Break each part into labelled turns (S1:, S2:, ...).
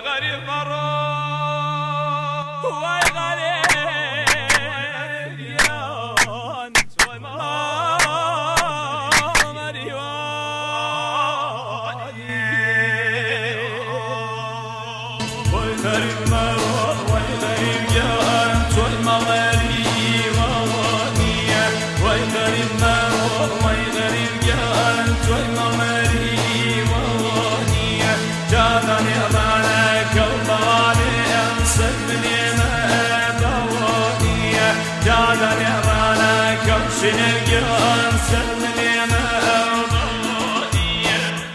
S1: غريب مروح وي غريب يا انت ومريواني وي غريب مروح وي غريب يا انت ومريواني وي غريب مروح وي غريب يا انت ومريواني جادني مالك ومالي انصدني مبواني جادني مالك وشنقي انصدني مبواني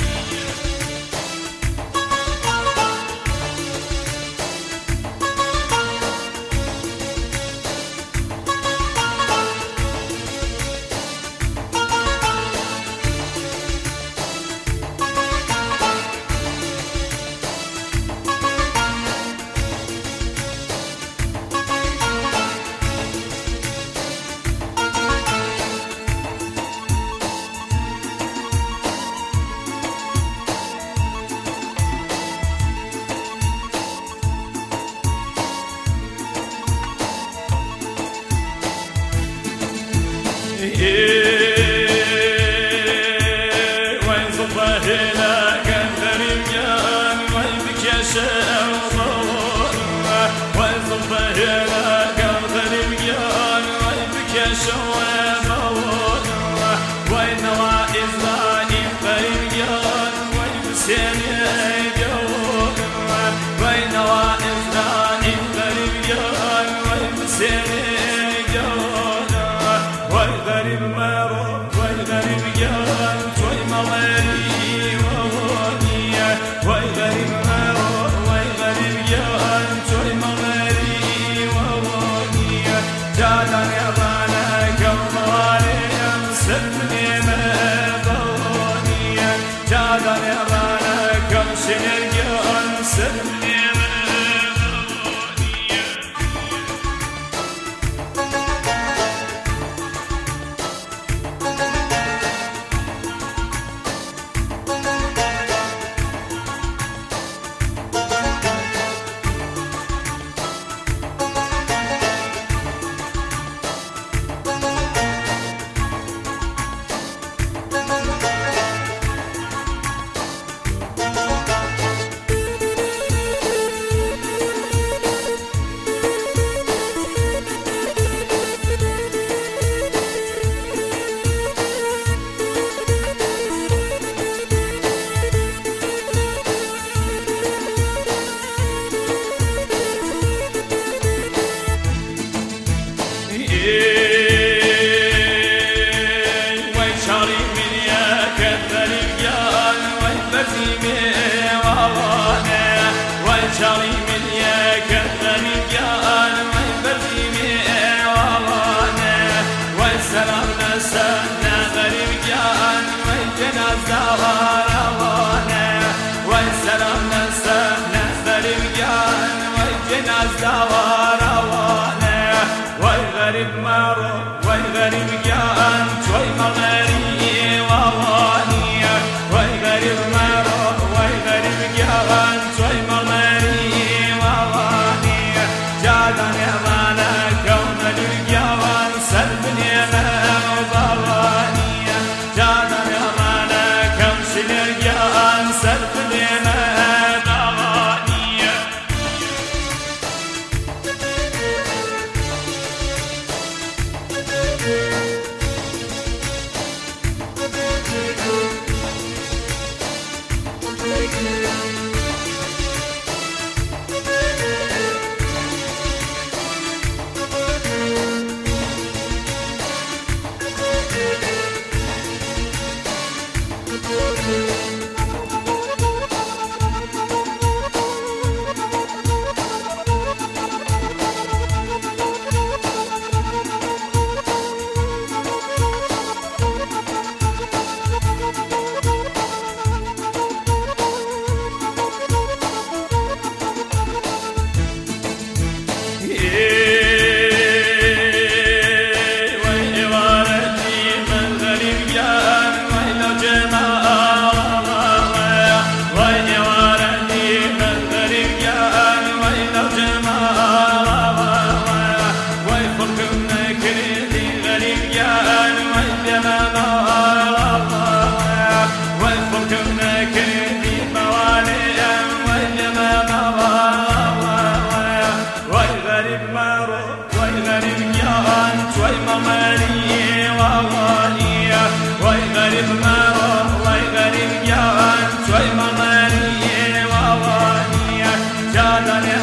S1: وين صبه لك الرجال وين بك يا شوضور وين صبه لك الرجال وين بك يا شوضور وين نوائز ضايف الرجال وين بسين يجور وين نوائز ضايف الرجال وين بسين غريب مروح وي غريب جان وي مريواني وي غريب مروح وي غريب جان وي مريواني جادني مالك ومالي انصدني مبواني جادني مالك وشنقي انصدني وي شاري من يا كثر الجال وي بزيمي ووانا وي شاري من يا كثر الجال وي بزيمي ووانا وي سلام نسانا غريب جال وي جنازة وروانا وي سلام نسانا غريب جال وي جنازة وروانا وي غريب مروح وي غريب جان وي مريواني وي غريب مروح وي غريب جان وي مريواني جادني مالك ومريوان سلبني مبواني جادني مالك وشنقي سلبني مبواني دنيا